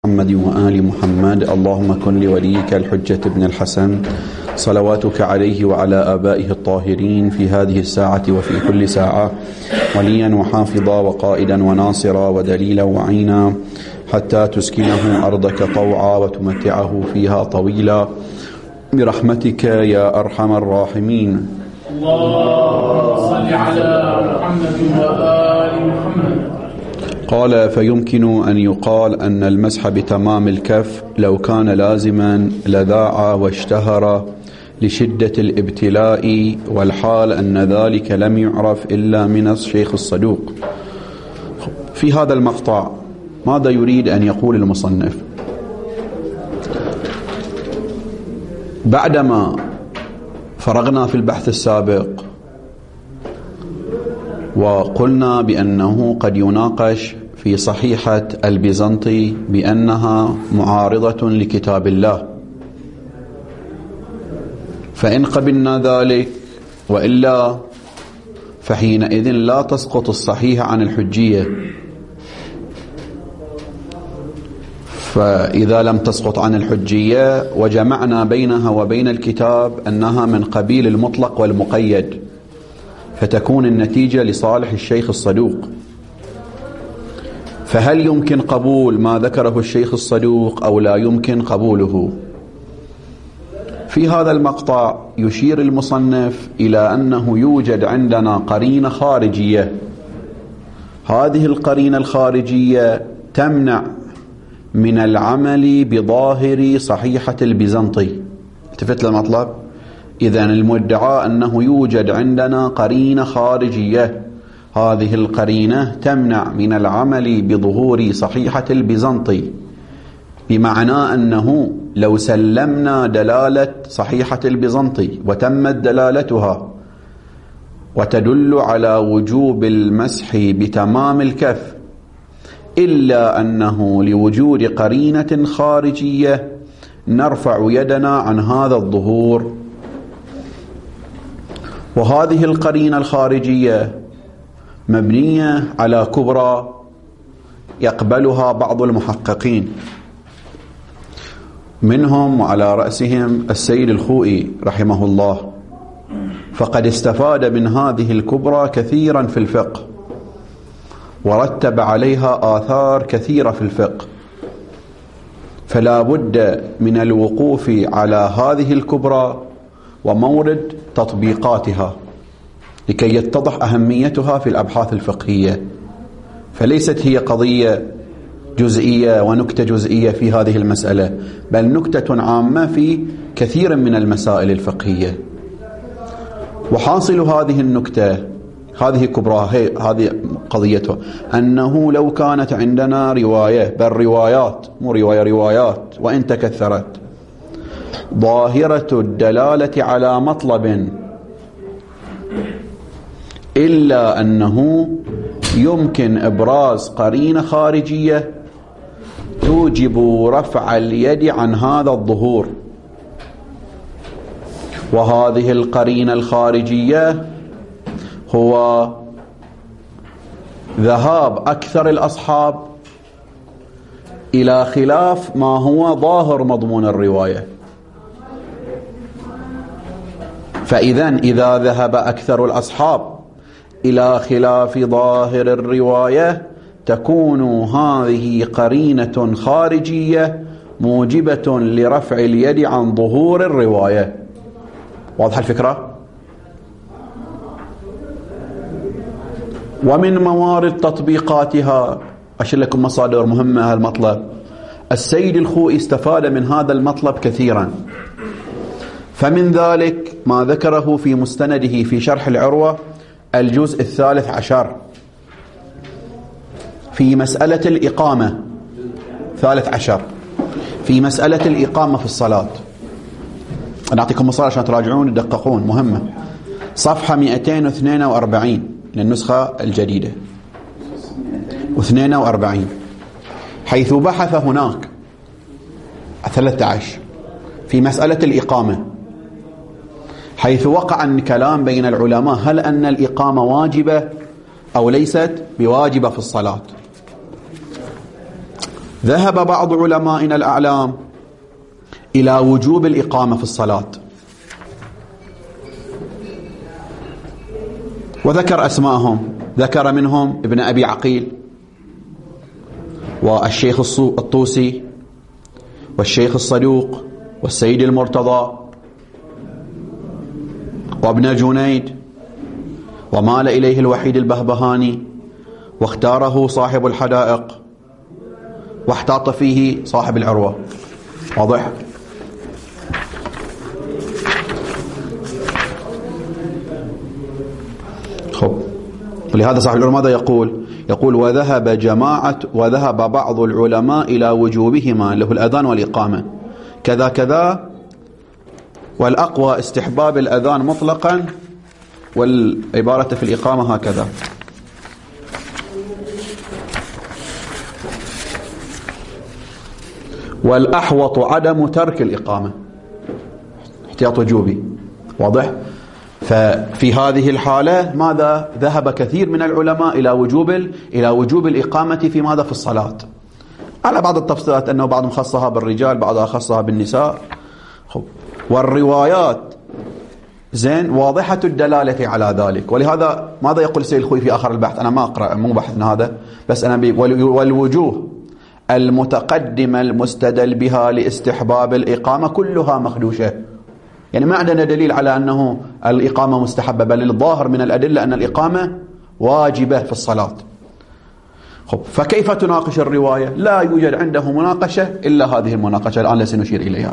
محمد وآل محمد. اللهم كن لوليك الحجة بن الحسن صلواتك عليه وعلى آبائه الطاهرين في هذه الساعة وفي كل ساعة وليا وحافظا وقائدا وناصرا ودليلا وعينا حتى تسكنه أرضك طوعا وتمتعه فيها طويلا برحمتك يا أرحم الراحمين. اللهم صل على محمد وآل محمد. قال: فيمكن أن يقال أن المسح بتمام الكف لو كان لازما لذاع واشتهر لشدة الابتلاء، والحال أن ذلك لم يعرف إلا من الشيخ الصدوق. في هذا المقطع ماذا يريد أن يقول المصنف؟ بعدما فرغنا في البحث السابق وقلنا بأنه قد يناقش في صحيحة البيزنطي بأنها معارضة لكتاب الله، فإن قبلنا ذلك وإلا فحينئذ لا تسقط الصحيحة عن الحجية. فإذا لم تسقط عن الحجية وجمعنا بينها وبين الكتاب أنها من قبيل المطلق والمقيد، فتكون النتيجة لصالح الشيخ الصدوق. فهل يمكن قبول ما ذكره الشيخ الصدوق أو لا يمكن قبوله؟ في هذا المقطع يشير المصنف إلى أنه يوجد عندنا قرينة خارجية، هذه القرينة الخارجية تمنع من العمل بظاهر صحيحة البيزنطي. التفت للمطلب. إذن المدعى أنه يوجد عندنا قرينة خارجية، هذه القرينة تمنع من العمل بظهور صحيحة البيزنطي، بمعنى أنه لو سلمنا دلالة صحيحة البيزنطي وتمت دلالتها وتدل على وجوب المسح بتمام الكف، إلا أنه لوجود قرينة خارجية نرفع يدنا عن هذا الظهور. وهذه القرينة الخارجية مبنية على كبرى يقبلها بعض المحققين، منهم وعلى رأسهم السيد الخوئي رحمه الله، فقد استفاد من هذه الكبرى كثيرا في الفقه ورتب عليها آثار كثيرة في الفقه، فلا بد من الوقوف على هذه الكبرى ومورد تطبيقاتها لكي يتضح أهميتها في الأبحاث الفقهية. فليست هي قضية جزئية ونكتة جزئية في هذه المسألة، بل نكتة عامة في كثير من المسائل الفقهية. وحاصل هذه النكتة، هذه كبرى، هذه قضيتها، أنه لو كانت عندنا رواية، بل روايات، مو روايات وإن تكثرت، ظاهرة الدلالة على مطلب، إلا أنه يمكن إبراز قرينة خارجية توجب رفع اليد عن هذا الظهور، وهذه القرينة الخارجية هو ذهاب أكثر الأصحاب إلى خلاف ما هو ظاهر مضمون الرواية. إذا ذهب أكثر الأصحاب إلى خلاف ظاهر الرواية، تكون هذه قرينة خارجية موجبة لرفع اليد عن ظهور الرواية. واضح الفكرة؟ ومن موارد تطبيقاتها أشير لكم مصادر مهمة هالمطلب. السيد الخوئي استفاد من هذا المطلب كثيرا، فمن ذلك ما ذكره في مستنده في شرح العروة الجزء 13 في مسألة الإقامة، 13 في مسألة الإقامة في الصلاة. أنا أعطيكم مصادر عشان تراجعون تدققون، مهمة. صفحة 242 للنسخة الجديدة و42، حيث بحث هناك 13 في مسألة الإقامة، حيث وقع الكلام بين العلماء هل أن الإقامة واجبة أو ليست بواجبة في الصلاة. ذهب بعض علمائنا الأعلام إلى وجوب الإقامة في الصلاة، وذكر أسماءهم، ذكر منهم ابن أبي عقيل والشيخ الطوسي والشيخ الصدوق والسيد المرتضى وابن جنيد، ومال إليه الوحيد البهبهاني، واختاره صاحب الحدائق، واحتاط فيه صاحب العروة. واضح؟ خب، ولهذا صاحب العروة ماذا يقول وذهب بعض العلماء إلى وجوبهما، له الأذان والإقامة، كذا كذا، والأقوى استحباب الأذان مطلقا، والعبارة في الإقامة هكذا. والأحوط عدم ترك الإقامة، احتياط وجوبي. واضح؟ ففي هذه الحالة ماذا؟ ذهب كثير من العلماء إلى وجوب الإقامة في ماذا؟ في الصلاة، على بعض التفصيلات، أنه بعضهم خصها بالرجال، بعضها خصها بالنساء. والروايات زين واضحة الدلالة على ذلك. ولهذا ماذا يقول السيد الخوئي في آخر البحث؟ أنا ما أقرأ، مو بحثنا هذا، بس أنا والوجوه المتقدمة المستدل بها لاستحباب الإقامة كلها مخدوشة. يعني ما عندنا دليل على أنه الإقامة مستحبة، بل الظاهر من الأدلة أن الإقامة واجبة في الصلاة. فكيف تناقش الرواية؟ لا يوجد عنده مناقشة إلا هذه المناقشة الآن التي سنشير إليها.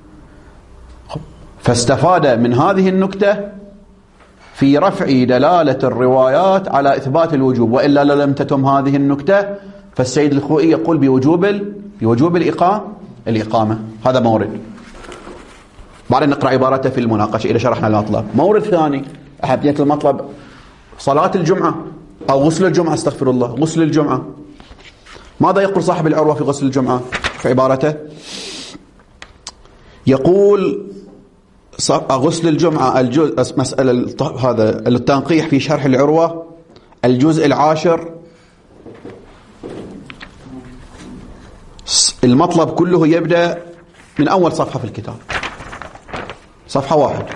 فاستفاد من هذه النكتة في رفع دلالة الروايات على إثبات الوجوب، وإلا لم تتم هذه النكتة فالسيد الخوئي يقول بوجوب الإقامة. هذا مورد. بعدين نقرأ عبارته في المناقشة إذا شرحنا المطلب. مورد ثاني، أحبية المطلب، صلاة الجمعة أو غسل الجمعة، استغفر الله، غسل الجمعة. ماذا يقول صاحب العروة في غسل الجمعة في عبارته؟ يقول غسل الجمعة الجزء، مسألة هذا التنقيح في شرح العروة، الجزء 10، المطلب كله يبدأ من أول صفحة في الكتاب، صفحة 1.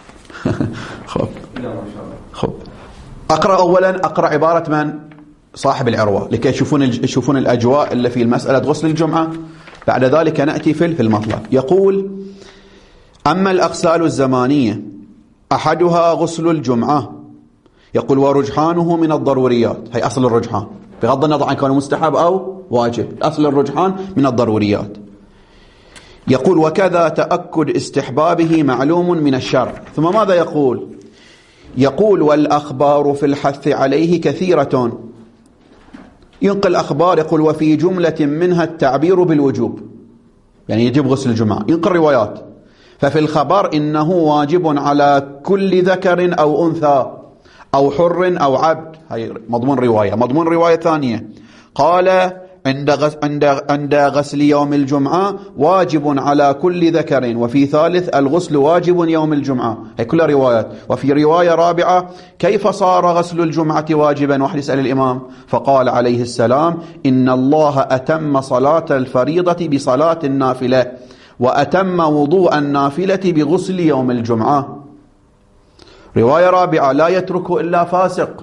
خب أقرأ أولا، أقرأ عبارة من؟ صاحب العروة، لكي يشوفون الأجواء اللي في المسألة غسل الجمعة. بعد ذلك نأتي في المطلب. يقول: أما الأغسال الزمانية أحدها غسل الجمعة، يقول ورجحانه من الضروريات. هي أصل الرجحان، بغض النظر عن كونه مستحب أو واجب، أصل الرجحان من الضروريات. يقول: وكذا تأكد استحبابه معلوم من الشرع. ثم ماذا يقول: والأخبار في الحث عليه كثيرة. ينقل أخبار، يقول: وفي جملة منها التعبير بالوجوب، يعني يجب غسل الجمعة. ينقل روايات، ففي الخبر إنه واجب على كل ذكر أو أنثى أو حر أو عبد. هي مضمون رواية. مضمون رواية ثانية قال: عند غسل يوم الجمعة واجب على كل ذكر، وفي ثالث الغسل واجب يوم الجمعة. هي كلها روايات. وفي رواية رابعة: كيف صار غسل الجمعة واجبا؟ واحد يسأل الإمام، فقال عليه السلام: إن الله أتم صلاة الفريضة بصلاة النافلة، وأتم وضوء النافلة بغسل يوم الجمعة. رواية رابعة: لا يتركه إلا فاسق.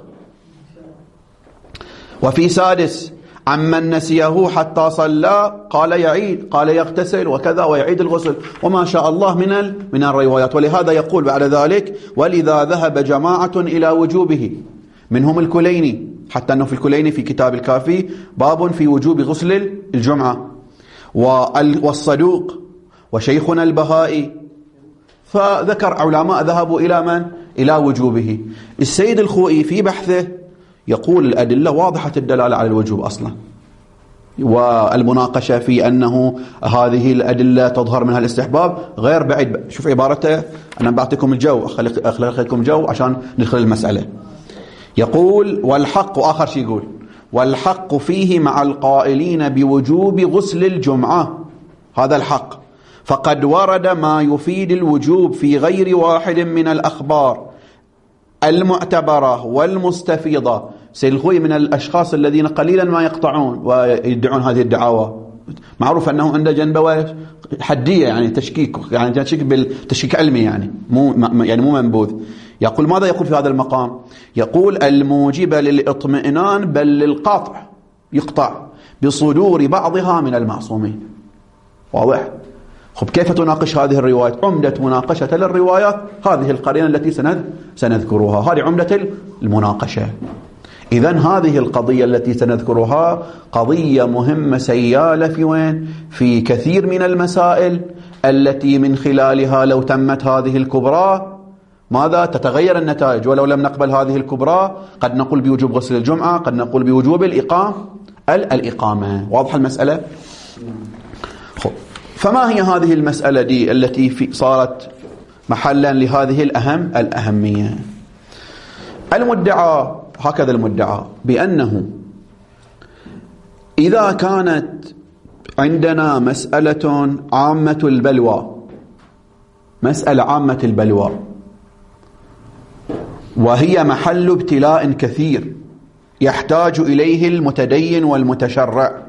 وفي سادس: عمن نسيه حتى صلى قال يعيد، قال يغتسل وكذا ويعيد الغسل، وما شاء الله من الروايات. ولهذا يقول بعد ذلك: ولذا ذهب جماعة إلى وجوبه، منهم الكليني، حتى أنه في الكليني في كتاب الكافي باب في وجوب غسل الجمعة، والصدوق، وشيخنا البهائي. فذكر علماء ذهبوا إلى من؟ إلى وجوبه. السيد الخوئي في بحثه يقول الأدلة واضحة الدلالة على الوجوب أصلا، والمناقشة في أنه هذه الأدلة تظهر منها الاستحباب غير بعيد. شوف عبارته، أنا بعطيكم الجو، أخليكم جو عشان ندخل المسألة. يقول: والحق، وآخر شيء يقول: والحق فيه مع القائلين بوجوب غسل الجمعة، هذا الحق، فقد ورد ما يفيد الوجوب في غير واحد من الأخبار المعتبرة والمستفيضة. سيد الخوئي من الأشخاص الذين قليلا ما يقطعون ويدعون هذه الدعاوى، معروف أنه عنده جنبوة حدية، يعني تشكيك، يعني تشكيك بالتشكيك علمي، يعني مو منبوذ. يقول ماذا يقول في هذا المقام؟ يقول الموجبة للإطمئنان بل للقطع، يقطع بصدور بعضها من المعصومين. واضح؟ خب كيف تناقش هذه الروايات؟ عمدة مناقشة للروايات هذه القرينة التي سنذكرها، هذه عمدة المناقشة. إذن هذه القضية التي سنذكرها قضية مهمة سيالة في وين؟ في كثير من المسائل التي من خلالها لو تمت هذه الكبرى ماذا؟ تتغير النتائج. ولو لم نقبل هذه الكبرى قد نقول بوجوب غسل الجمعة، قد نقول بوجوب الإقامة. واضح المسألة؟ خب فما هي هذه المسألة دي التي صارت محلا لهذه الأهمية؟ المدعى هكذا، المدعى بأنه إذا كانت عندنا مسألة عامة البلوى، مسألة عامة البلوى وهي محل ابتلاء كثير يحتاج إليه المتدين والمتشرع،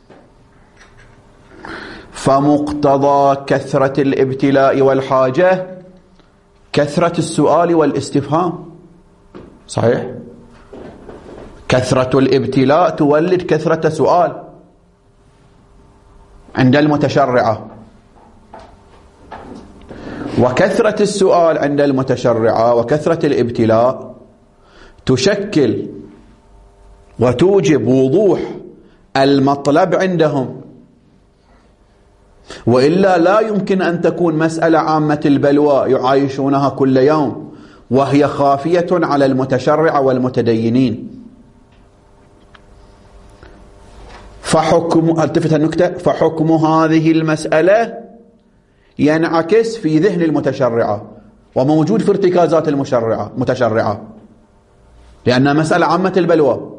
فمقتضى كثرة الابتلاء والحاجة كثرة السؤال والاستفهام. صحيح؟ كثرة الابتلاء تولد كثرة سؤال عند المتشرعة، وكثرة السؤال عند المتشرعة وكثرة الابتلاء تشكل وتوجب وضوح المطلب عندهم، وإلا لا يمكن أن تكون مسألة عامة البلوى يعايشونها كل يوم وهي خافية على المتشرع والمتدينين. فحكم، التفت النكتة، فحكم هذه المسألة ينعكس في ذهن المتشرعة وموجود في ارتكازات المتشرعة، لأنها مسألة عامة البلوى.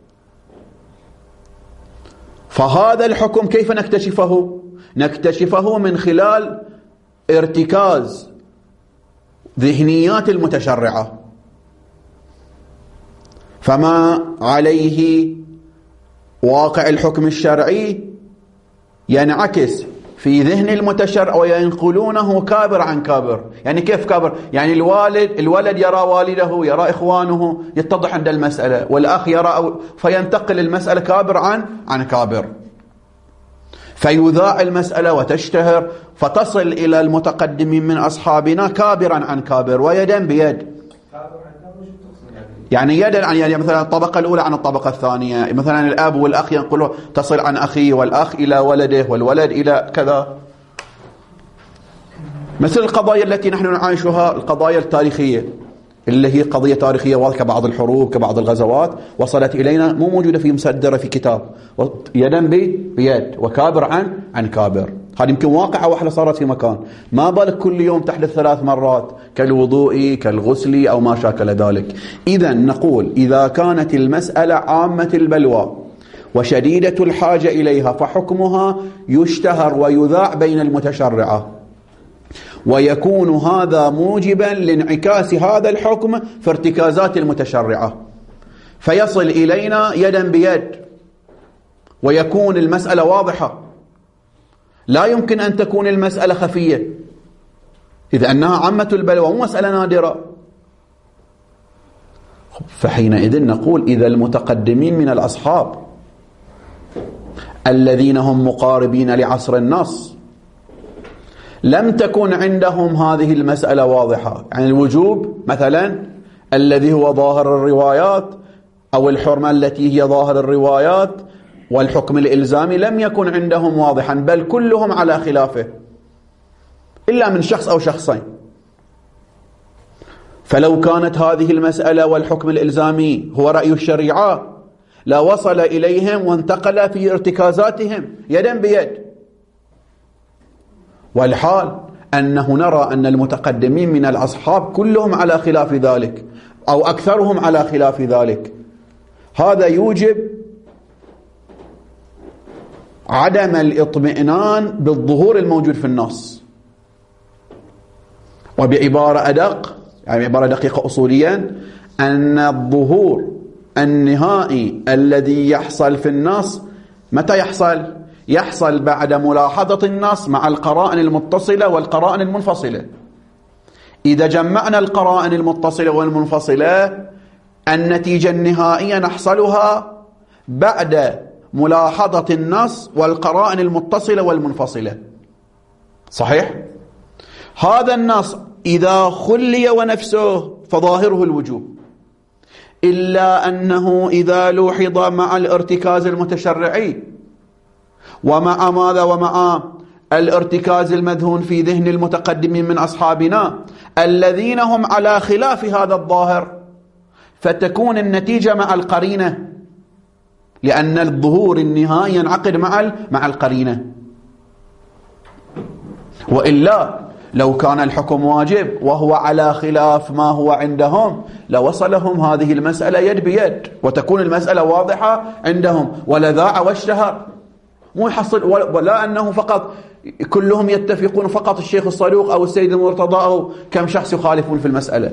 فهذا الحكم كيف نكتشفه؟ نكتشفه من خلال ارتكاز ذهنيات المتشرعة. فما عليه واقع الحكم الشرعي ينعكس في ذهن المتشرع وينقلونه كابر عن كابر. يعني كيف كابر؟ يعني الولد يرى والده، يرى إخوانه، يتضح عند المسألة، والأخ يرى، فينتقل المسألة كابر عن كابر، فيذاع المسألة وتشتهر فتصل إلى المتقدمين من أصحابنا كابرا عن كابر ويدا بيد. يعني يدا عن، يعني مثلا الطبقة الأولى عن الطبقة الثانية، مثلا الأب والأخ ينقله، تصل عن أخيه والأخ إلى ولده والولد إلى كذا. مثل القضايا التي نحن نعيشها، القضايا التاريخية اللي هي قضية تاريخية واضحة كبعض الحروب كبعض الغزوات وصلت إلينا مو موجودة في مسدرة في كتاب، يدا بيد وكابر عن كابر. هذه يمكن واقعة واحدة صارت في مكان، ما بالك كل يوم تحدث 3 مرات كالوضوء كالغسل أو ما شاكل ذلك. إذن نقول إذا كانت المسألة عامة البلوى وشديدة الحاجة إليها فحكمها يشتهر ويذاع بين المتشرعة، ويكون هذا موجبا لانعكاس هذا الحكم في ارتكازات المتشرعة فيصل إلينا يدا بيد، ويكون المسألة واضحة. لا يمكن أن تكون المسألة خفية إذا أنها عامة البلوى مو مسألة نادرة. فحينئذ نقول إذا المتقدمين من الأصحاب الذين هم مقاربين لعصر النص لم تكن عندهم هذه المسألة واضحة، يعني الوجوب مثلا الذي هو ظاهر الروايات أو الحرمة التي هي ظاهر الروايات والحكم الإلزامي لم يكن عندهم واضحا، بل كلهم على خلافه إلا من شخص أو شخصين. فلو كانت هذه المسألة والحكم الإلزامي هو رأي الشريعة لا وصل إليهم وانتقل في ارتكازاتهم يدا بيد. والحال أنه نرى أن المتقدمين من الأصحاب كلهم على خلاف ذلك أو أكثرهم على خلاف ذلك. هذا يوجب عدم الاطمئنان بالظهور الموجود في النص، وبعبارة أدق، يعني عبارة دقيقة أصوليا، أن الظهور النهائي الذي يحصل في النص متى يحصل؟ يحصل بعد ملاحظة النص مع القرائن المتصلة والقرائن المنفصلة. إذا جمعنا القرائن المتصلة والمنفصلة النتيجة النهائية نحصلها بعد ملاحظة النص والقرائن المتصلة والمنفصلة. صحيح؟ هذا النص إذا خلي ونفسه فظاهره الوجوب، إلا أنه إذا لوحظ مع الارتكاز المتشرعي ومع ماذا؟ ومع الارتكاز المذهون في ذهن المتقدمين من أصحابنا الذين هم على خلاف هذا الظاهر، فتكون النتيجة مع القرينة، لأن الظهور النهائي ينعقد مع القرينة. وإلا لو كان الحكم واجب وهو على خلاف ما هو عندهم لوصلهم هذه المسألة يد بيد وتكون المسألة واضحة عندهم ولذاع واشتهر، مو يحصل ولا أنه فقط كلهم يتفقون فقط الشيخ الصدوق أو السيد المرتضى أو كم شخص يخالفون في المسألة.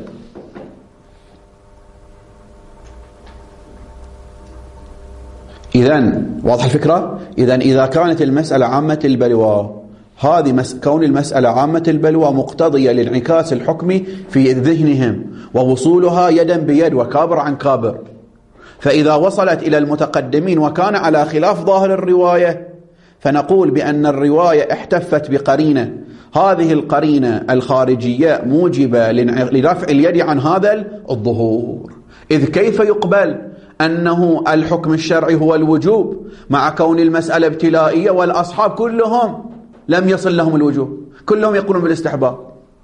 إذن واضح الفكرة؟ إذن إذا كانت المسألة عامة البلوى، هذه كون المسألة عامة البلوى مقتضية لانعكاس الحكم في ذهنهم ووصولها يدا بيد وكابر عن كابر. فإذا وصلت إلى المتقدمين وكان على خلاف ظاهر الرواية فنقول بأن الرواية احتفت بقرينة، هذه القرينة الخارجية موجبة لرفع اليد عن هذا الظهور. إذ كيف يقبل أنه الحكم الشرعي هو الوجوب مع كون المسألة ابتلائية والأصحاب كلهم لم يصل لهم الوجوب، كلهم يقولون بالاستحباب،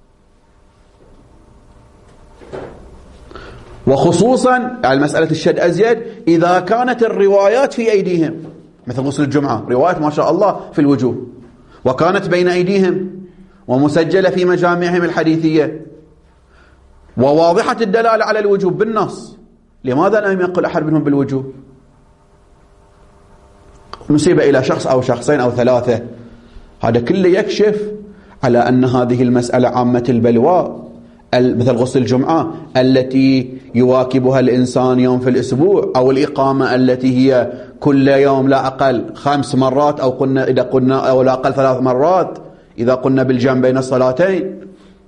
وخصوصا على مسألة الشد أزيد إذا كانت الروايات في أيديهم، مثل غسل الجمعة روايات ما شاء الله في الوجوب وكانت بين أيديهم ومسجلة في مجامعهم الحديثية وواضحة الدلالة على الوجوب بالنص، لماذا لم يقل أحد منهم بالوجوب؟ نسيب إلى شخص أو شخصين أو ثلاثة. هذا كله يكشف على أن هذه المسألة عامة البلوى، مثل غسل الجمعة التي يواكبها الإنسان يوم في الأسبوع، أو الإقامة التي هي كل يوم لا أقل 5 مرات، أو قلنا إذا قلنا أو لا أقل 3 مرات إذا قلنا بالجمع بين الصلاتين،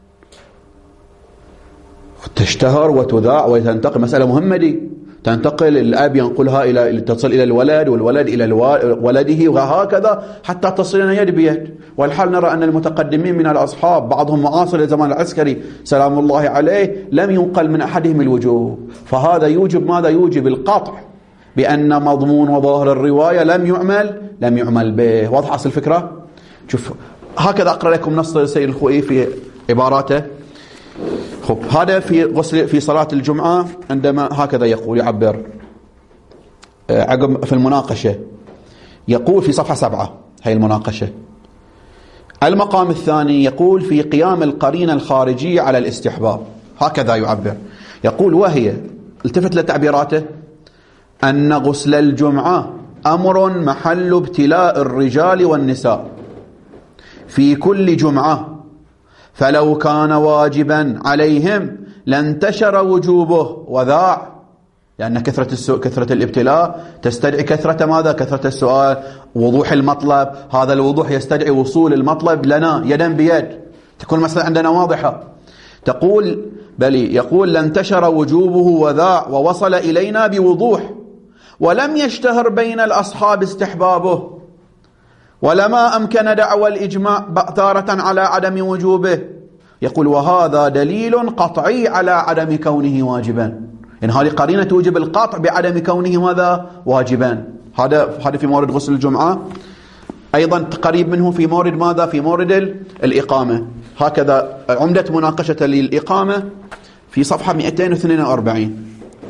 تشتهر وتذاع وتنتقل. مسألة مهمة دي، تنتقل الأب ينقلها إلى تصل إلى الولد والولد إلى ولده وهكذا حتى تصلنا يد بيد. والحال نرى أن المتقدمين من الأصحاب بعضهم معاصر لزمان العسكري سلام الله عليه لم ينقل من أحدهم الوجوب، فهذا يوجب ماذا؟ يوجب القطع بأن مضمون وظاهر الرواية لم يعمل به. واضح أصل الفكرة؟ شوف هكذا أقرأ لكم نص السيد الخوئي في عباراته. خب هذا في صلاة الجمعة عندما هكذا يقول يعبر عقب في المناقشة، يقول في صفحة 7 هي المناقشة. المقام الثاني يقول في قيام القرينة الخارجية على الاستحباب، هكذا يعبر، يقول وهي، التفت لتعبيراته، أن غسل الجمعة أمر محل ابتلاء الرجال والنساء في كل جمعة، فلو كان واجبا عليهم لانتشر وجوبه وذاع، لأن كثرة الابتلاء تستدعي كثرة ماذا؟ كثرة السؤال، وضوح المطلب، هذا الوضوح يستدعي وصول المطلب لنا يدا بيد، تكون المسألة عندنا واضحة. تقول بلي، يقول لانتشر وجوبه وذاع ووصل إلينا بوضوح، ولم يشتهر بين الأصحاب استحبابه، ولما أمكن دعوى الإجماع تارة على عدم وجوبه. يقول وهذا دليل قطعي على عدم كونه واجبا، إن هذه قرينة توجب القطع بعدم كونه ماذا؟ واجبا. هذا في مورد غسل الجمعة. أيضا قريب منه في مورد ماذا؟ في مورد الإقامة. هكذا عمدة مناقشة للإقامة في صفحة 242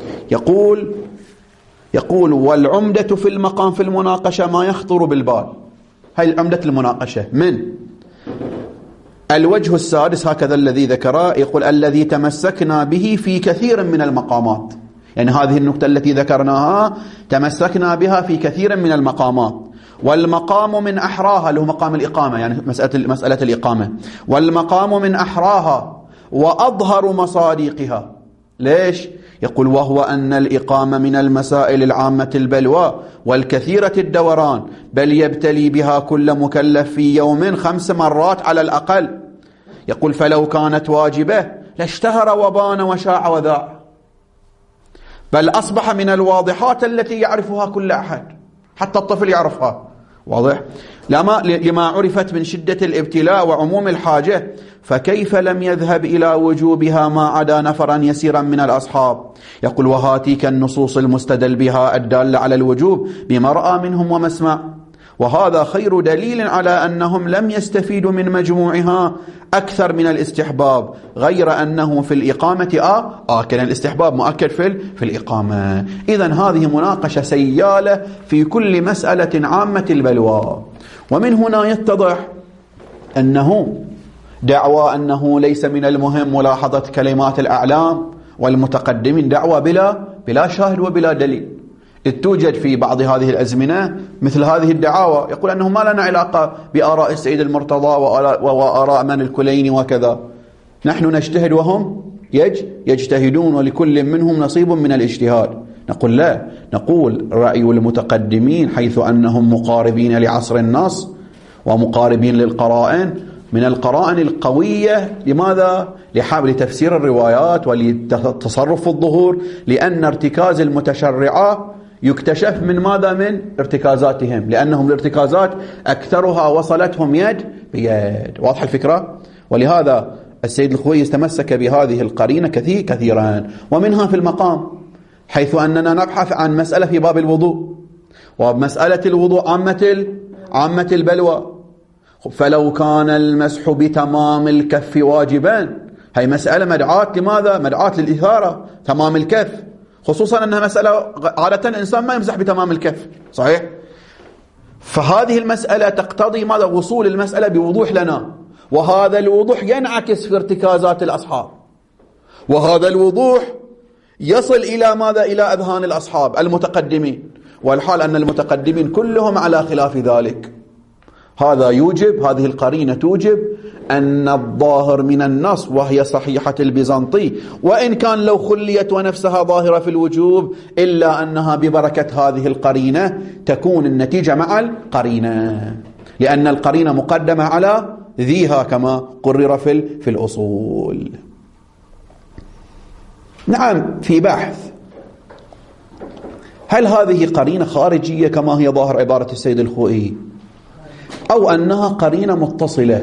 يقول والعمدة في المقام في المناقشة ما يخطر بالبال. هاي عمدة المناقشة من الوجه السادس هكذا الذي ذكره، يقول الذي تمسكنا به في كثير من المقامات، يعني هذه النكتة التي ذكرناها تمسكنا بها في كثير من المقامات. والمقام من أحراها، اللي هو مقام الإقامة، يعني مسألة الإقامة، والمقام من أحراها وأظهر مصادقها. ليش؟ يقول وهو أن الإقامة من المسائل العامة البلوى والكثيرة الدوران، بل يبتلي بها كل مكلف في يوم 5 مرات على الأقل. يقول فلو كانت واجبة لاشتهر وبان وشاع وذاع، بل أصبح من الواضحات التي يعرفها كل أحد، حتى الطفل يعرفها، واضح؟ لما عرفت من شدة الابتلاء وعموم الحاجة، فكيف لم يذهب إلى وجوبها ما عدا نفرا يسيرا من الأصحاب؟ يقول وهاتيك النصوص المستدل بها الدالة على الوجوب بمرأى منهم ومسمع، وهذا خير دليل على أنهم لم يستفيدوا من مجموعها أكثر من الاستحباب، غير أنه في الإقامة كان الاستحباب مؤكد في الإقامة. إذن هذه مناقشة سيالة في كل مسألة عامة البلوى. ومن هنا يتضح أنه دعوى أنه ليس من المهم ملاحظة كلمات الأعلام والمتقدمين دعوى بلا شاهد وبلا دليل، إذ توجد في بعض هذه الأزمنة مثل هذه الدعاوى، يقول أنه ما لنا علاقة بآراء السيد المرتضى وآراء من الكليني وكذا، نحن نجتهد وهم يجتهدون ولكل منهم نصيب من الاجتهاد. نقول لا، نقول رأي المتقدمين حيث أنهم مقاربين لعصر النص ومقاربين للقرائن، من القرائن القوية. لماذا؟ لتفسير الروايات ولتصرف الظهور، لأن ارتكاز المتشرعة يكتشف من ماذا؟ من ارتكازاتهم، لأنهم الارتكازات أكثرها وصلتهم يد بيد. واضح الفكرة؟ ولهذا السيد الخوئي تمسك بهذه القرينة كثيرا، ومنها في المقام، حيث أننا نبحث عن مسألة في باب الوضوء، ومسألة الوضوء عامة البلوى، فلو كان المسح بتمام الكف واجبا، هي مسألة مدعاة لماذا؟ مدعاة للإثارة، تمام الكف، خصوصا أنها مسألة عادة الإنسان ما يمسح بتمام الكف، صحيح؟ فهذه المسألة تقتضي ماذا؟ وصول المسألة بوضوح لنا، وهذا الوضوح ينعكس في ارتكازات الأصحاب، وهذا الوضوح يصل إلى ماذا؟ إلى أذهان الأصحاب المتقدمين، والحال أن المتقدمين كلهم على خلاف ذلك. هذه القرينة توجب أن الظاهر من النص، وهي صحيحة البيزنطي، وإن كان لو خليت ونفسها ظاهرة في الوجوب، إلا أنها ببركة هذه القرينة تكون النتيجة مع القرينة، لأن القرينة مقدمة على ذيها كما قرر في الأصول. نعم، في بحث هل هذه قرينة خارجية كما هي ظاهر عبارة السيد الخوئي، أو أنها قرينة متصلة؟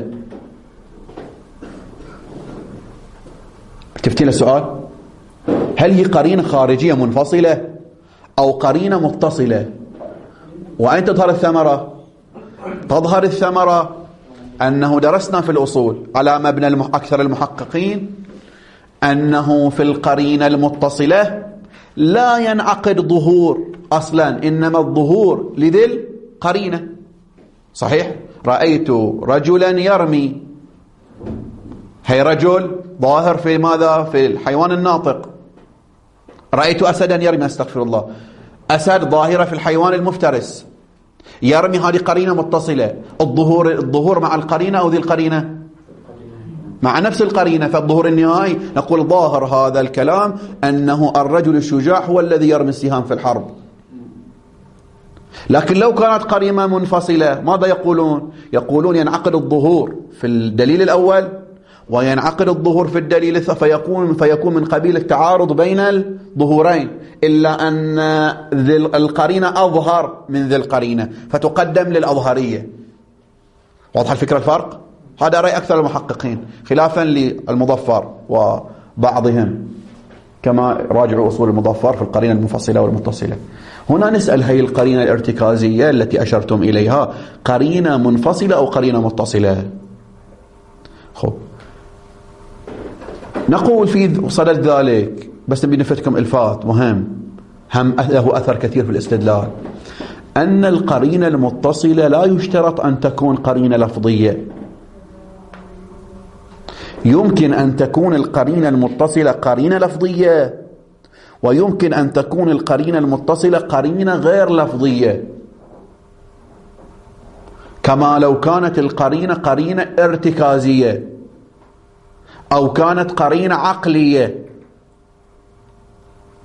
تفتيل السؤال، هل هي قرينة خارجية منفصلة أو قرينة متصلة؟ وأين تظهر الثمرة؟ تظهر الثمرة أنه درسنا في الأصول على مبنى أكثر المحققين أنه في القرينة المتصلة لا ينعقد ظهور أصلا، إنما الظهور لذي القرينة. صحيح؟ رأيت رجلا يرمي، هي رجل ظاهر في ماذا؟ في الحيوان الناطق. رأيت أسدا يرمي، استغفر الله، أسد ظاهرة في الحيوان المفترس يرمي، هذه قرينة متصلة. الظهور مع القرينة أو ذي القرينة؟ مع نفس القرينة. فالظهور النهائي نقول ظاهر هذا الكلام أنه الرجل الشجاع هو الذي يرمي السهام في الحرب. لكن لو كانت قرينة منفصلة ماذا يقولون؟ يقولون ينعقد الظهور في الدليل الأول وينعقد الظهور في الدليل الثاني، فيكون من قبيل التعارض بين الظهورين، إلا أن القرينة أظهر من ذي القرينة فتقدم للأظهرية. واضح الفكرة الفرق؟ هذا رأي أكثر المحققين خلافا للمظفر وبعضهم، كما راجعوا أصول المظفر في القرينة المنفصلة والمتصلة. هنا نسأل، هي القرينة الارتكازية التي أشرتم إليها قرينة منفصلة أو قرينة متصلة؟ خب، نقول في صدد ذلك، بس نبي نفتكم الفات مهم هم له أثر كثير في الاستدلال، أن القرينة المتصلة لا يشترط أن تكون قرينة لفظية. يمكن أن تكون القرينة المتصلة قرينة لفظية، ويمكن أن تكون القرينة المتصلة قرينة غير لفظية، كما لو كانت القرينة قرينة ارتكازية أو كانت قرينة عقلية.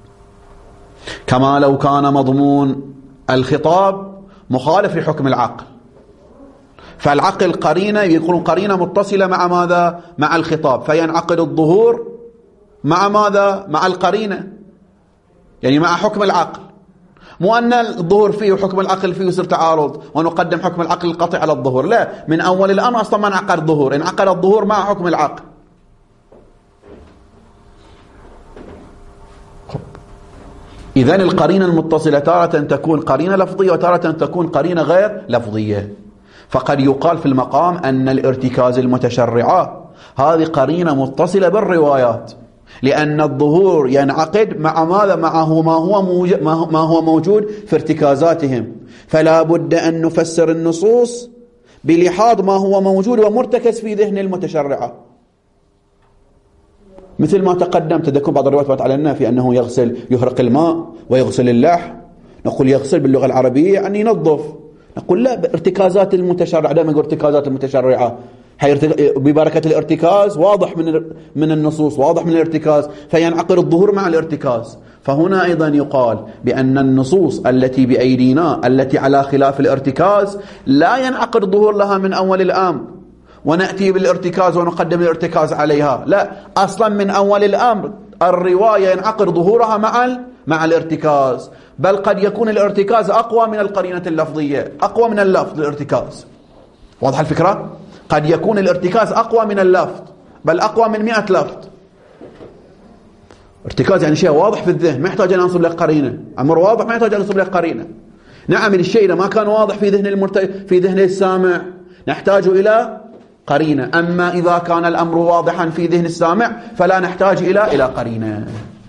كما لو كان مضمون الخطاب مخالف لحكم العقل، فالعقل قرينة يكون قرينة متصلة مع ماذا؟ مع الخطاب، فينعقد الظهور مع ماذا؟ مع القرينة، يعني مع حكم العقل، مو أن الظهور فيه وحكم العقل فيه يصير تعارض ونقدم حكم العقل القطعي على الظهور، لا، من أول الأمر أصلا ما انعقد الظهور، انعقد الظهور مع حكم العقل. إذن القرينة المتصلة تارة تكون قرينة لفظية وتارة تكون قرينة غير لفظية. فقد يقال في المقام أن الارتكاز المتشرعة هذه قرينة متصلة بالروايات، لأن الظهور ينعقد مع ماذا؟ معه ما هو موجود في ارتكازاتهم، فلا بد أن نفسر النصوص بلحاظ ما هو موجود ومرتكز في ذهن المتشرعة. مثل ما تقدم تذكر بعض الروايات على النافي أنه يهرق الماء ويغسل اللحم، نقول يغسل باللغة العربية يعني ينظف، نقول لا، بارتكازات المتشرعة، دائما نقول ارتكازات المتشرعة ببركة الارتكاز واضح من النصوص، واضح من الارتكاز، فينعقد الظهور مع الارتكاز. فهنا أيضا يقال بأن النصوص التي بأيدينا التي على خلاف الارتكاز لا ينعقد الظهور لها من أول الأمر ونأتي بالارتكاز ونقدم الارتكاز عليها، لا، أصلا من أول الأمر الرواية ينعقد ظهورها مع الارتكاز، بل قد يكون الارتكاز أقوى من القرينة اللفظية، أقوى من اللفظ الارتكاز. واضح الفكرة؟ قد يكون الارتكاز أقوى من اللفظ، بل أقوى من 100 لفظ. ارتكاز يعني شيء واضح في الذهن، ما يحتاج أن أنصب لك قرينة، أمر واضح ما يحتاج أن أنصب لك قرينة. نعم، الشيء إذا ما كان واضح في ذهن السامع نحتاج إلى قرينة، أما إذا كان الأمر واضحا في ذهن السامع فلا نحتاج إلى قرينة.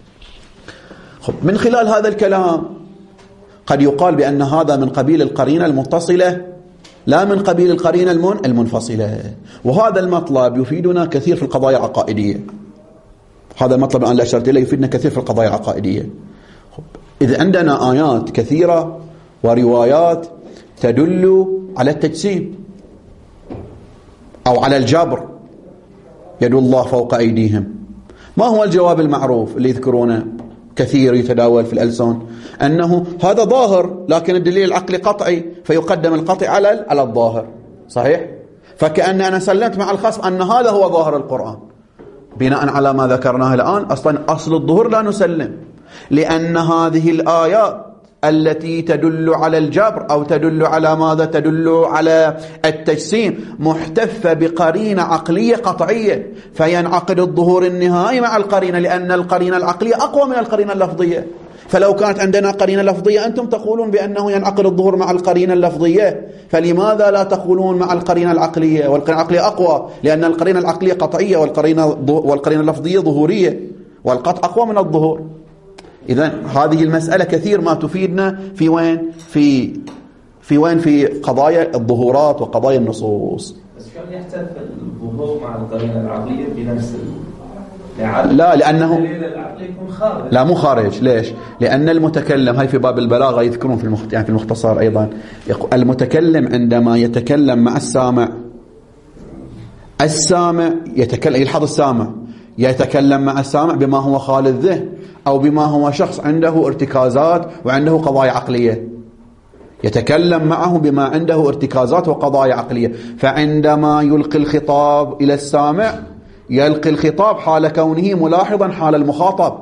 من خلال هذا الكلام قد يقال بأن هذا من قبيل القرينة المتصلة لا من قبيل القرينة المنفصلة، وهذا المطلب يفيدنا كثير في القضايا العقائدية. هذا المطلب الآن أشرت إليه يفيدنا كثير في القضايا العقائدية. إذا عندنا آيات كثيرة وروايات تدل على التجسيم أو على الجبر، يد الله فوق أيديهم، ما هو الجواب المعروف اللي يذكرونه كثير يتداول في الألسن؟ أنه هذا ظاهر لكن الدليل العقلي قطعي، فيقدم القطعي على الظاهر، صحيح؟ فكأن أنا سلمت مع الخصم أن هذا هو ظاهر القرآن بناء على ما ذكرناه الآن. أصلا أصل الظهور لا نسلم، لأن هذه الآيات التي تدل على الجبر أو تدل على ماذا؟ تدل على التجسيم، محتفة بقرينة عقلية قطعية، فينعقد الظهور النهائي مع القرينة، لأن القرينة العقلية أقوى من القرينة اللفظية. فلو كانت عندنا قرينة لفظية أنتم تقولون بأنه ينعقد الظهور مع القرينة اللفظية، فلماذا لا تقولون مع القرينة العقلية؟ والقرينة العقلية أقوى، لأن القرينة العقلية قطعية والقرينة اللفظية ظهورية، والقطع أقوى من الظهور. إذن هذه المسألة كثير ما تفيدنا في وين؟ في قضايا الظهورات وقضايا النصوص. بس كم يحتاج الظهور مع القرينة العقلية بنفس لا، لأنه العقلي يكون خارج. لا، مو خارج. ليش؟ لأن المتكلم، هاي في باب البلاغة يذكرون في المختصر أيضا، المتكلم عندما يتكلم مع السامع يتكلم، يلحظ السامع يتكلم مع السامع بما هو خالي الذهن أو بما هو شخص عنده ارتكازات وعنده قضايا عقلية، يتكلم معه بما عنده ارتكازات وقضايا عقلية. فعندما يلقي الخطاب إلى السامع يلقي الخطاب حال كونه ملاحظا حال المخاطب.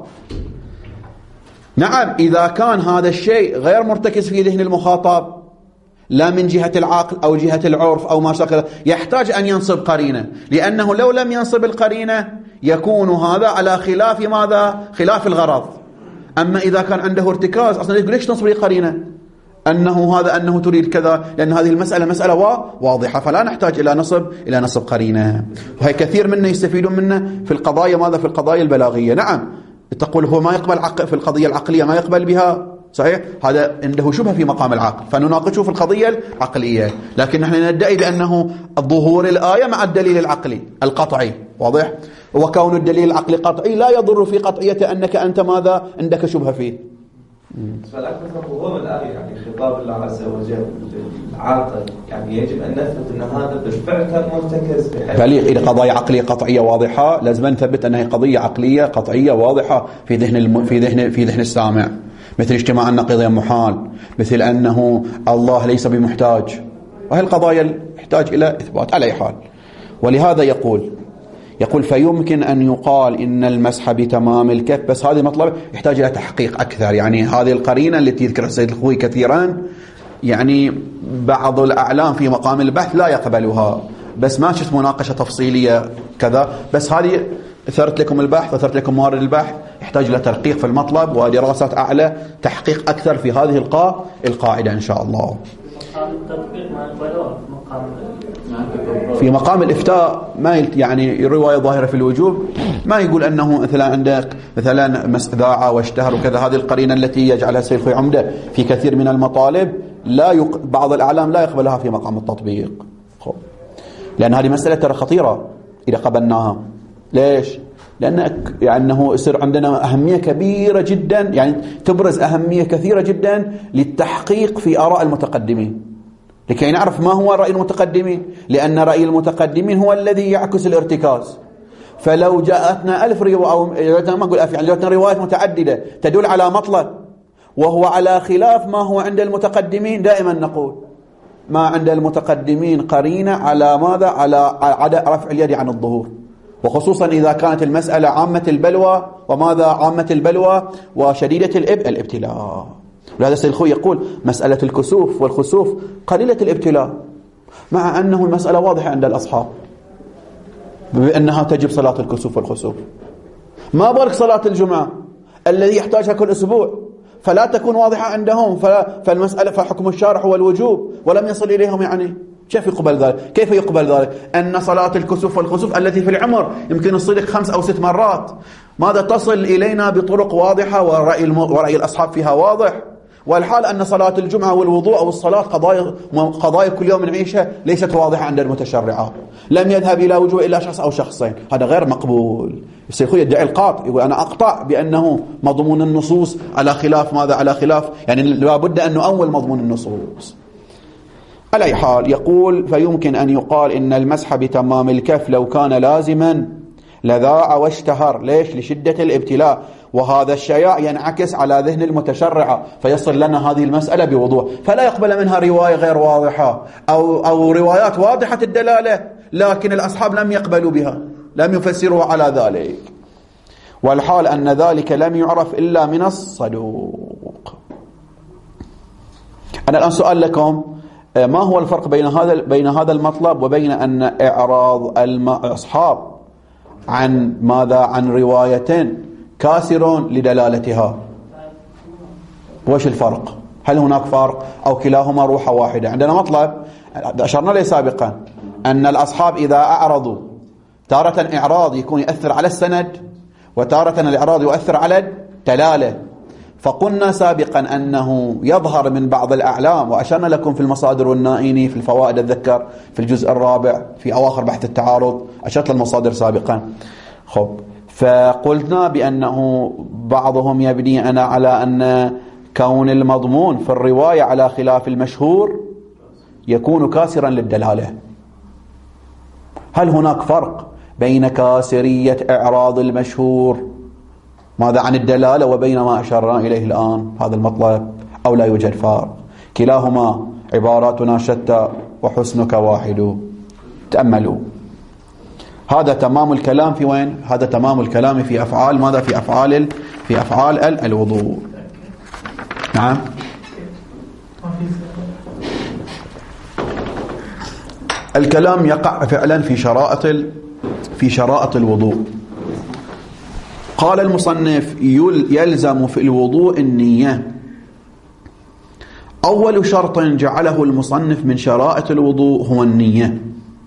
نعم، إذا كان هذا الشيء غير مرتكز في ذهن المخاطب لا من جهة العقل أو جهة العرف أو ما شاكل، يحتاج أن ينصب قرينة، لأنه لو لم ينصب القرينة يكون هذا على خلاف ماذا؟ خلاف الغرض. أما إذا كان عنده ارتكاز أصلا يقول ليش تنصب لي قرينة؟ أنه تريد كذا، لأن هذه المسألة مسألة واضحة، فلا نحتاج إلى نصب قرينة. وهي كثير منا يستفيدون منه في القضايا ماذا؟ في القضايا البلاغية. نعم، تقول هو ما يقبل في القضية العقلية، ما يقبل بها، صحيح، هذا عنده شبهة في مقام العقل، فنناقشه في القضية العقلية، لكن نحن ندعي بأنه ظهور الآية مع الدليل العقلي القطعي، واضح؟ وكون الدليل العقلي قطعي لا يضر في قطعية أنك أنت ماذا؟ عندك شبهة فيه. فالأكثر ظهور الآية يعني خطاب الله عز وجل العاقل، يعني يجب أن نثبت أن هذا بالفعل كان مرتكز بليغ. إذا قضايا عقلية قطعية واضحة لازم نثبت أنها قضية عقلية قطعية واضحة في ذهن السامع. مثل اجتماع النقيضين محال، مثل أنه الله ليس بمحتاج، وهي القضايا يحتاج إلى إثبات على أي حال. ولهذا يقول فيمكن أن يقال إن المسح بتمام الكف، بس هذا مطلب يحتاج إلى تحقيق أكثر. يعني هذه القرينة التي يذكرها السيد الخوئي كثيرا، يعني بعض الأعلام في مقام البحث لا يقبلها، بس ما شفت مناقشة تفصيلية كذا، بس هذه أثرت لكم البحث، أثرت لكم موارد البحث، يحتاج إلى تدقيق في المطلب ودراسات أعلى، تحقيق أكثر في هذه القاعدة إن شاء الله. في مقام الإفتاء ما يعني رواية ظاهرة في الوجوب، ما يقول أنه مثلا عندك مثلا ذاع واشتهر وكذا، هذه القرينة التي يجعلها السيد الخوئي عمدة في كثير من المطالب بعض الأعلام لا يقبلها في مقام التطبيق، لأن هذه مسألة ترى خطيرة إذا قبلناها. ليش؟ لأنه يصير عندنا أهمية كبيرة جدا، يعني تبرز أهمية كثيرة جدا للتحقيق في آراء المتقدمين، لكي نعرف ما هو رأي المتقدمين، لأن رأي المتقدمين هو الذي يعكس الارتكاز. فلو جاءتنا 1000 رواية أو ما أقول يعني جاءتنا روايات متعددة تدل على مطلب وهو على خلاف ما هو عند المتقدمين، دائما نقول ما عند المتقدمين قرينة على ماذا؟ على رفع اليد عن الظهور، وخصوصا إذا كانت المسألة عامة البلوى. وماذا عامة البلوى؟ وشديدة الابتلاء. ولهذا السيد الخوئي يقول مسألة الكسوف والخسوف قليلة الابتلاء، مع أنه المسألة واضحة عند الأصحاب بأنها تجب صلاة الكسوف والخسوف. ما بالك صلاة الجمعة الذي يحتاجها كل أسبوع، فلا تكون واضحة عندهم، فالمسألة فحكم الشارع هو الوجوب ولم يصل إليهم. يعني كيف يقبل ذلك؟ كيف يقبل ذلك؟ أن صلاة الكسوف والخسوف التي في العمر يمكن تصلك 5 أو 6 مرات، ماذا تصل إلينا بطرق واضحة ورأي الأصحاب فيها واضح، والحال أن صلاة الجمعة والوضوء أو الصلاة قضايا كل يوم نعيشها ليست واضحة عند المتشرعات، لم يذهب إلى وجوه إلا شخص أو شخصين، هذا غير مقبول. السيد الخوئي يدعي القاطع، يقول أنا أقطع بأنه مضمون النصوص على خلاف ماذا؟ على خلاف، يعني لابد أن نؤول مضمون النصوص. على أي حال يقول فيمكن أن يقال إن المسح بتمام الكف لو كان لازما لذاع واشتهر. ليش؟ لشدة الابتلاء، وهذا الشياع ينعكس على ذهن المتشرعة فيصل لنا هذه المسألة بوضوح، فلا يقبل منها رواية غير واضحة أو روايات واضحة الدلالة لكن الأصحاب لم يقبلوا بها، لم يفسروا على ذلك، والحال أن ذلك لم يعرف إلا من الصدوق. أنا الآن سؤال لكم، ما هو الفرق بين هذا المطلب وبين أن إعراض الأصحاب عن ماذا؟ عن رواية كاسر لدلالتها. وش الفرق؟ هل هناك فرق أو كلاهما روحة واحدة؟ عندنا مطلب أشرنا له سابقا أن الأصحاب إذا أعرضوا تارة إعراض يكون يؤثر على السند، وتارة الإعراض يؤثر على الدلالة. فقلنا سابقا أنه يظهر من بعض الأعلام، وأشرنا لكم في المصادر والنائيني في الفوائد أتذكر في الجزء الرابع في أواخر بحث التعارض أشرت المصادر سابقا. فقلنا بأنه بعضهم يبني أنا على أن كون المضمون في الرواية على خلاف المشهور يكون كاسرا للدلالة. هل هناك فرق بين كاسرية إعراض المشهور ماذا عن الدلالة وبين ما أشرنا إليه الآن هذا المطلب، أو لا يوجد فرق؟ كلاهما عباراتنا شتى وحسنك واحد. تأملوا، هذا تمام الكلام في وين؟ هذا تمام الكلام في أفعال ماذا؟ في أفعال الوضوء. نعم. الكلام يقع فعلا في شرائط الوضوء. قال المصنف يلزم في الوضوء النية. أول شرط جعله المصنف من شرائط الوضوء هو النية،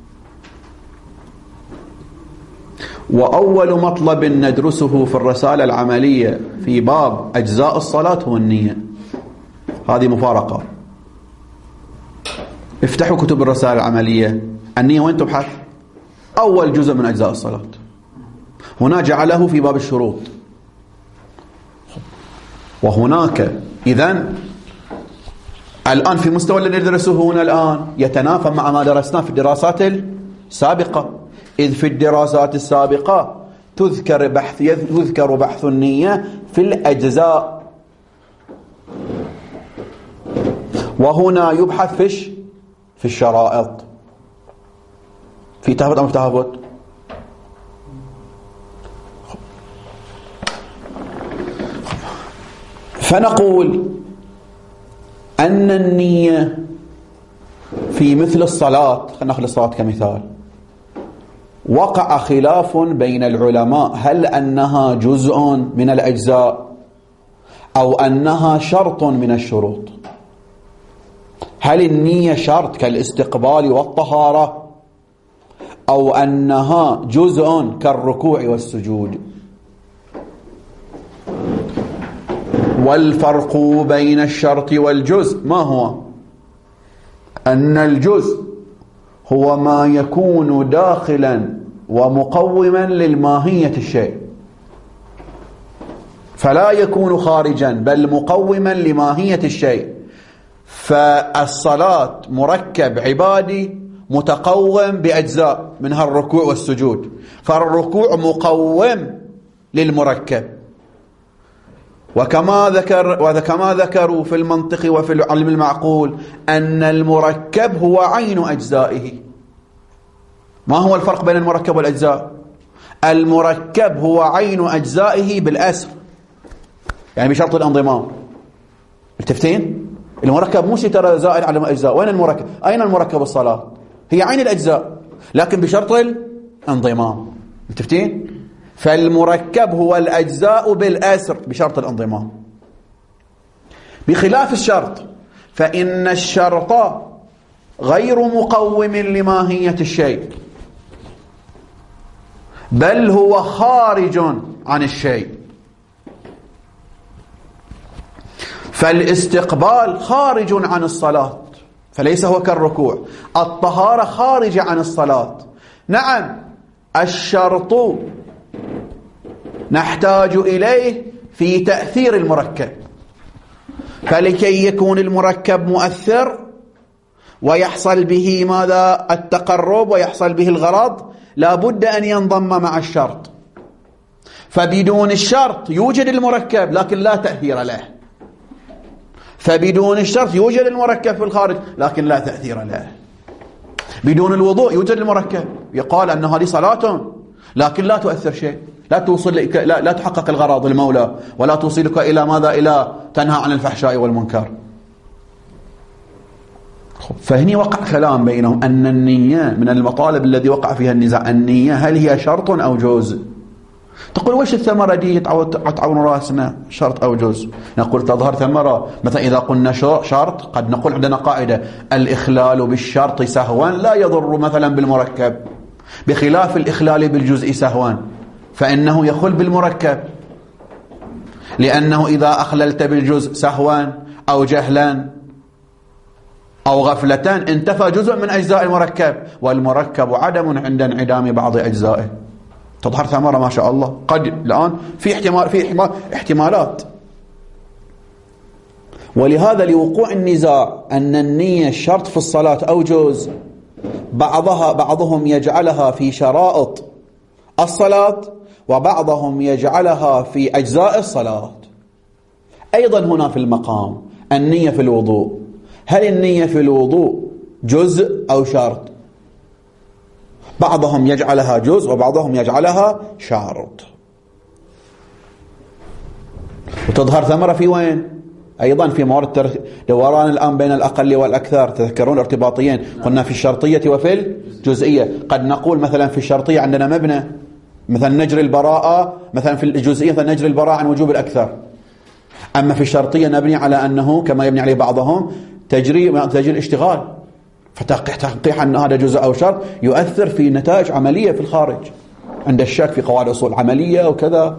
وأول مطلب ندرسه في الرسالة العملية في باب أجزاء الصلاة هو النية. هذه مفارقة. افتحوا كتب الرسالة العملية، النية وين تبحث؟ أول جزء من أجزاء الصلاة، هنا جعله في باب الشروط. وهناك إذن الآن في مستوى الذي ندرسه هنا الآن يتنافى مع ما درسناه في الدراسات السابقة، إذ في الدراسات السابقة يذكر بحث النية في الأجزاء وهنا يبحث في الشرائط. في تهافت أو تهافت؟ فنقول أن النية في مثل الصلاة، خلينا نأخذ الصلاة كمثال، وقع خلاف بين العلماء هل أنها جزء من الأجزاء أو أنها شرط من الشروط. هل النية شرط كالاستقبال والطهارة أو أنها جزء كالركوع والسجود؟ والفرق بين الشرط والجزء ما هو؟ أن الجزء هو ما يكون داخلا ومقوما للماهية الشيء، فلا يكون خارجا بل مقوما لماهية الشيء. فالصلاة مركب عبادي متقوم بأجزاء منها الركوع والسجود، فالركوع مقوم للمركب. وكما ذكروا في المنطق وفي العلم المعقول أن المركب هو عين أجزائه. ما هو الفرق بين المركب والأجزاء؟ المركب هو عين أجزائه بالأسر، يعني بشرط الانضمام. متفقين؟ المركب مو شيء ترى زائد على الأجزاء. وين المركب؟ أين المركب؟ الصلاة هي عين الأجزاء لكن بشرط الانضمام. متفقين؟ فالمركب هو الأجزاء بالأسر بشرط الانضمام، بخلاف الشرط فإن الشرط غير مقوم لماهية الشيء بل هو خارج عن الشيء. فالاستقبال خارج عن الصلاة فليس هو كالركوع، الطهارة خارجة عن الصلاة. نعم الشرط نحتاج إليه في تأثير المركب، فلكي يكون المركب مؤثر ويحصل به ماذا؟ التقرب ويحصل به الغرض، لا بد أن ينضم مع الشرط. فبدون الشرط يوجد المركب لكن لا تأثير له، فبدون الشرط يوجد المركب في الخارج لكن لا تأثير له. بدون الوضوء يوجد المركب، يقال أن هذه صلاة لكن لا تؤثر شيء، لا توصل لا تحقق الغرض المولى، ولا توصلك إلى ماذا؟ إلى تنهى عن الفحشاء والمنكر. فهني وقع كلام بينهم أن النية من المطالب الذي وقع فيها النزاع، النية هل هي شرط أو جزء؟ تقول وش الثمرة دي تعون راسنا شرط أو جزء؟ نقول تظهر ثمرة. مثلا إذا قلنا شرط قد نقول عندنا قاعدة الإخلال بالشرط سهوا لا يضر مثلا بالمركب، بخلاف الإخلال بالجزء سهوا فإنه يخل بالمركب، لأنه إذا أخللت بالجزء سهوا أو جهلا أو غفلة انتفى جزء من أجزاء المركب، والمركب عدم عند انعدام بعض أجزائه. تظهر ثمرة ما شاء الله. قد الآن في احتمالات. ولهذا لوقوع النزاع أن النية شرط في الصلاة أو جزء، بعضهم يجعلها في شرائط الصلاة وبعضهم يجعلها في أجزاء الصلاة. أيضا هنا في المقام النية في الوضوء، هل النية في الوضوء جزء أو شرط؟ بعضهم يجعلها جزء وبعضهم يجعلها شرط. وتظهر ثمرة في وين؟ أيضا في موارد دوران الآن بين الأقل والأكثر. تذكرون الارتباطيين قلنا في الشرطية وفي الجزئية. قد نقول مثلا في الشرطية عندنا مبنى مثلا نجري البراءة، مثلا في الجزئية نجري البراءة عن وجوب الأكثر. أما في الشرطية نبني على أنه كما يبني عليه بعضهم تجري الاشتغال، فتحقيق أن هذا جزء أو شرط يؤثر في نتائج عملية في الخارج عند الشك في قواعد أصول عملية وكذا.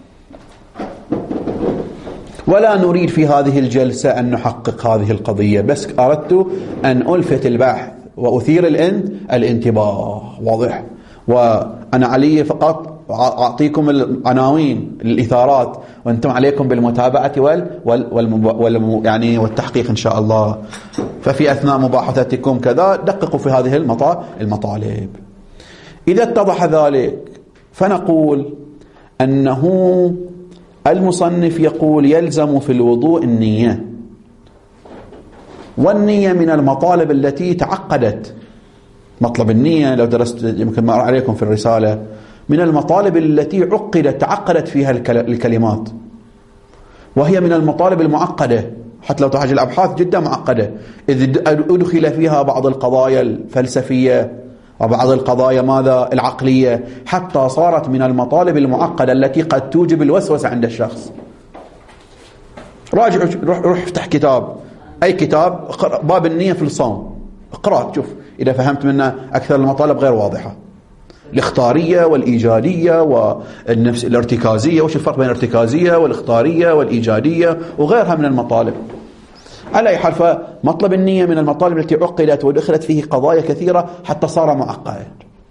ولا نريد في هذه الجلسة أن نحقق هذه القضية، بس أردت أن ألفت البحث وأثير الانتباه. واضح؟ وأنا علي فقط أعطيكم العناوين الإثارات، وأنتم عليكم بالمتابعة يعني والتحقيق إن شاء الله. ففي أثناء مباحثتكم كذا دققوا في هذه المطالب. إذا اتضح ذلك فنقول أنه المصنف يقول يلزم في الوضوء النية، والنية من المطالب التي تعقدت. مطلب النية لو درست يمكن ما عليكم في الرسالة، من المطالب التي تعقدت فيها الكلمات، وهي من المطالب المعقدة، حتى لو تحتاج الأبحاث جدا معقدة، إذ أدخل فيها بعض القضايا الفلسفية وبعض القضايا ماذا العقلية، حتى صارت من المطالب المعقدة التي قد توجب الوسوسة عند الشخص. راجع، روح افتح كتاب، أي كتاب، باب النية في الصوم، اقرأ تشوف إذا فهمت منه أكثر المطالب غير واضحة، الاختارية والإيجادية والنفس الارتكازية، وش الفرق بين الارتكازية والاختارية والإيجادية وغيرها من المطالب. على أي حال، فمطلب النية من المطالب التي عقدت ودخلت فيه قضايا كثيرة حتى صار معقدا.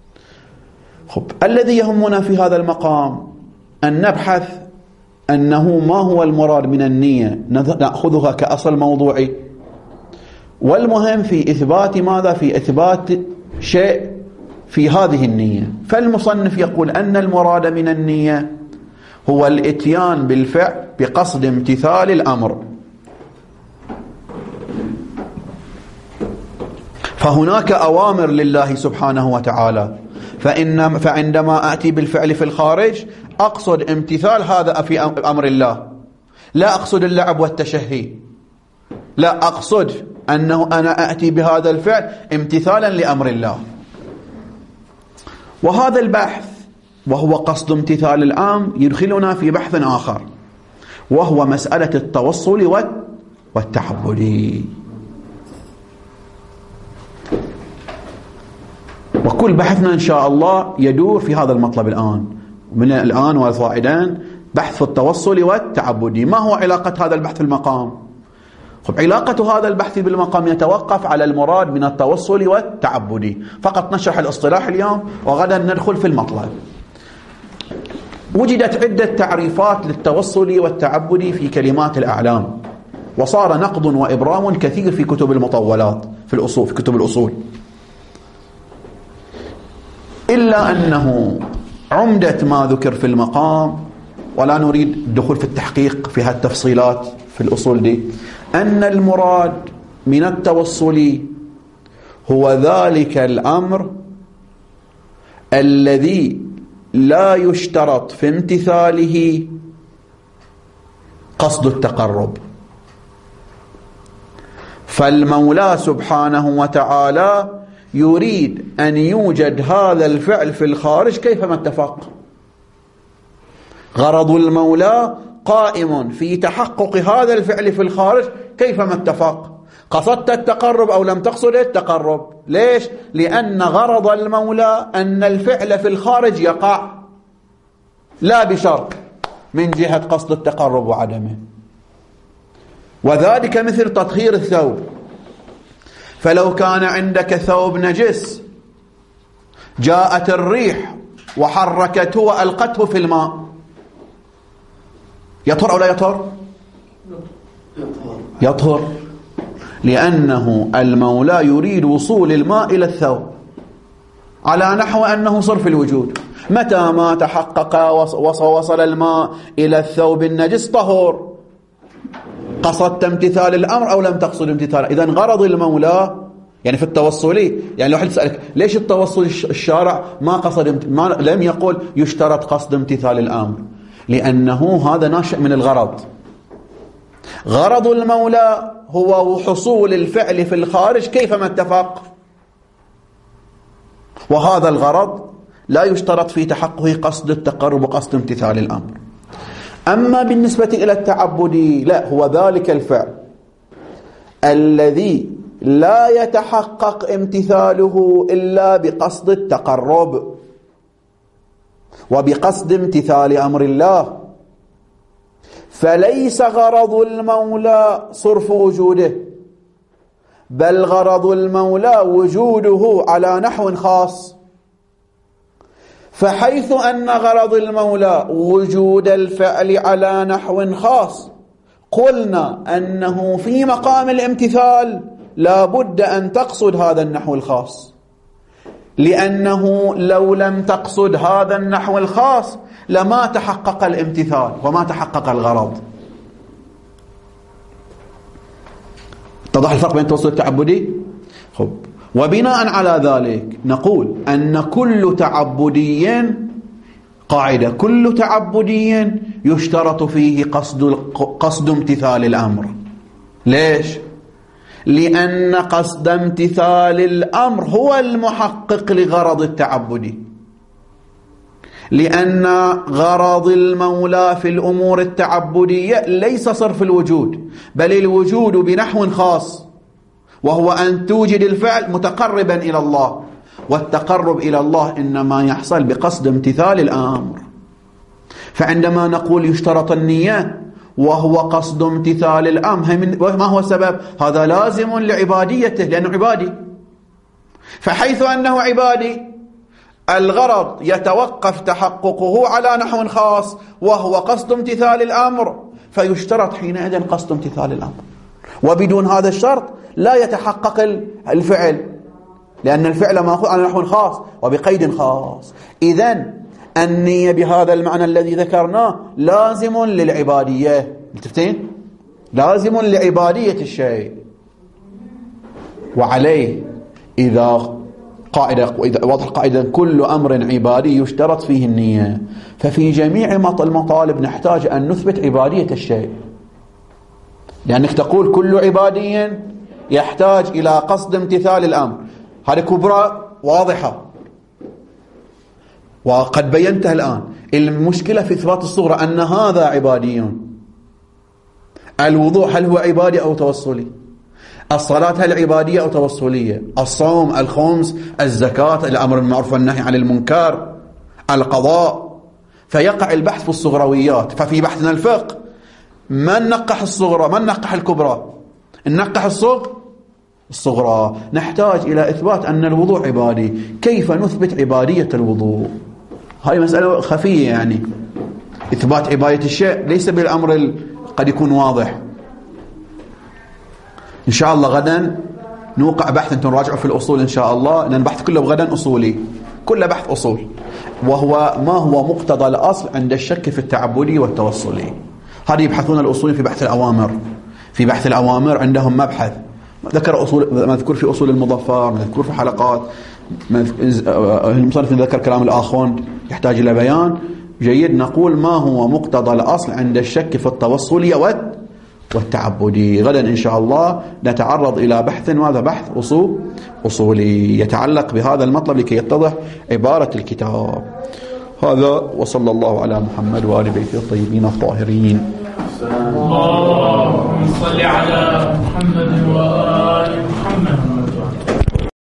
الذي يهمنا في هذا المقام أن نبحث أنه ما هو المراد من النية، نأخذها كأصل موضوعي، والمهم في إثبات ماذا؟ في إثبات شيء في هذه النية. فالمصنف يقول أن المراد من النية هو الاتيان بالفعل بقصد امتثال الأمر. فهناك أوامر لله سبحانه وتعالى، فعندما أتي بالفعل في الخارج أقصد امتثال هذا في أمر الله، لا أقصد اللعب والتشهي، لا أقصد أنه أنا أتي بهذا الفعل امتثالا لأمر الله. وهذا البحث وهو قصد امتثال الأمر يدخلنا في بحث آخر، وهو مسألة التوصل والتعبد. وكل بحثنا إن شاء الله يدور في هذا المطلب الآن، من الآن والصاعدين، بحث في التوصل والتعبد. ما هو علاقة هذا البحث بالمقام؟ علاقة هذا البحث بالمقام يتوقف على المراد من التوصل والتعبد. فقط نشرح الاصطلاح اليوم، وغدا ندخل في المطلب. وجدت عدة تعريفات للتوصل والتعبد في كلمات الأعلام، وصار نقض وإبرام كثير في كتب المطولات في الأصول، في كتب الأصول، إلا أنه عمدة ما ذكر في المقام، ولا نريد الدخول في التحقيق في هالتفصيلات في الأصول دي، أن المراد من التوصل هو ذلك الأمر الذي لا يشترط في امتثاله قصد التقرب. فالمولى سبحانه وتعالى يريد أن يوجد هذا الفعل في الخارج كيفما اتفق. غرض المولى قائم في تحقق هذا الفعل في الخارج كيفما اتفق. قصدت التقرب أو لم تقصد التقرب. ليش؟ لأن غرض المولى أن الفعل في الخارج يقع، لا بشرط من جهة قصد التقرب وعدمه. وذلك مثل تطهير الثوب. فلو كان عندك ثوب نجس، جاءت الريح وحركته وألقته في الماء، يطهر أو لا يطهر؟ يطهر، لأنه المولى يريد وصول الماء إلى الثوب على نحو أنه صرف الوجود. متى ما تحقق وصل الماء إلى الثوب النجس طهور. قصدت امتثال الأمر أو لم تقصد امتثال. إذن غرض المولى يعني في التوصلي، يعني لو حد سألك ليش التوصل الشارع ما قصد لم يقول يشترط قصد امتثال الأمر، لأنه هذا ناشئ من الغرض. غرض المولى هو حصول الفعل في الخارج كيفما اتفق، وهذا الغرض لا يشترط في تحققه قصد التقرب وقصد امتثال الأمر. أما بالنسبة إلى التعبد لا، هو ذلك الفعل الذي لا يتحقق امتثاله إلا بقصد التقرب وبقصد امتثال أمر الله. فليس غرض المولى صرف وجوده، بل غرض المولى وجوده على نحو خاص. فحيث أن غرض المولى وجود الفعل على نحو خاص، قلنا أنه في مقام الامتثال لا بد أن تقصد هذا النحو الخاص، لأنه لو لم تقصد هذا النحو الخاص لما تحقق الامتثال وما تحقق الغرض. اتضح الفرق بين التوسل التعبدي. خب، وبناء على ذلك نقول أن كل تعبدي، قاعدة، كل تعبدي يشترط فيه قصد امتثال الأمر. ليش؟ لأن قصد امتثال الأمر هو المحقق لغرض التعبدي، لأن غرض المولى في الأمور التعبدية ليس صرف الوجود، بل الوجود بنحو خاص، وهو أن توجد الفعل متقربا إلى الله، والتقرب إلى الله إنما يحصل بقصد امتثال الأمر. فعندما نقول يشترط النية وهو قصد امتثال الأمر، ما هو السبب؟ هذا لازم لعباديته لأنه عبادي. فحيث أنه عبادي الغرض يتوقف تحققه على نحو خاص وهو قصد امتثال الأمر، فيشترط حينئذ قصد امتثال الأمر، وبدون هذا الشرط لا يتحقق الفعل، لأن الفعل مأخوذ على نحو خاص وبقيد خاص. إذن النية بهذا المعنى الذي ذكرناه لازم للعبادية، متفقين؟ لازم لعبادية الشيء. وعليه إذا واضح قاعدة كل أمر عبادي يشترط فيه النية، ففي جميع المطالب نحتاج أن نثبت عبادية الشيء، لأنك تقول كل عبادي يحتاج إلى قصد امتثال الأمر، هذه كبرى واضحة وقد بينتها الآن. المشكلة في إثبات الصغرى أن هذا عبادي. الوضوء هل هو عبادي أو توصلي؟ الصلاة هل عبادية أو توصلية؟ الصوم، الخمس، الزكاة، الأمر بالمعروف والنهي عن المنكر، القضاء. فيقع البحث في الصغرويات. ففي بحثنا الفقه من نقح الصغرى من نقح الكبرى؟ ننقح الصغرى. نحتاج إلى إثبات أن الوضوء عبادي. كيف نثبت عبادية الوضوء؟ هاي مسألة خفية، يعني إثبات عبادية الشيء ليس بالأمر قد يكون واضح. إن شاء الله غدا نوقع بحث، أنتم راجعوا في الأصول إن شاء الله، لأن البحث كله غدا أصولي، كله بحث أصول، وهو ما هو مقتضى الأصل عند الشك في التعبدي والتوصلي. هذه يبحثون الأصول في بحث الأوامر. في بحث الأوامر عندهم مبحث ذكر أصول، مذكور في أصول المظفر، مذكور في حلقات، المصنف ذكر كلام الآخوند يحتاج إلى بيان جيد. نقول ما هو مقتضى الأصل عند الشك في التوصلي والتعبدي. غدا إن شاء الله نتعرض إلى بحث، وهذا بحث أصولي يتعلق بهذا المطلب لكي يتضح عبارة الكتاب. هذا وصلى الله على محمد وآل بيته الطيبين الطاهرين. اللهم صل على محمد وآل محمد.